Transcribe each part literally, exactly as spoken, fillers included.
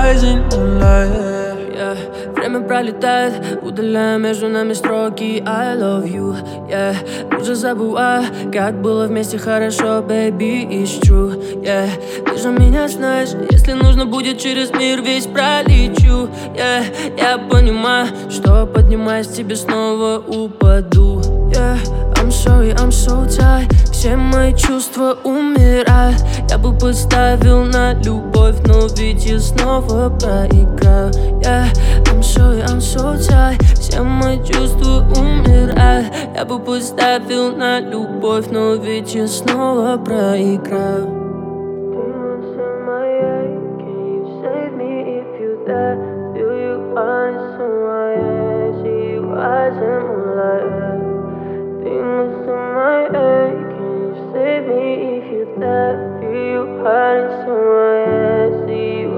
eyes in moonlight. Yeah. Время пролетает, удаляя между нами строки I love you, yeah. Уже забываю, как было вместе хорошо, baby, it's true, yeah. Ты же меня знаешь, если нужно будет через мир весь пролечу, yeah. Я понимаю, что поднимаясь тебе снова упаду, yeah. I'm sorry, I'm so tired. Все мои чувства умирают. Я бы поставил на любовь, но ведь я снова проиграю, yeah. I'm sorry, I'm so tired. Все мои чувства умирают. Я бы поставил на любовь, но ведь я снова проиграю.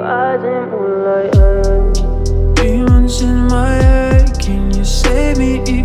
Demons in my head, can you save me?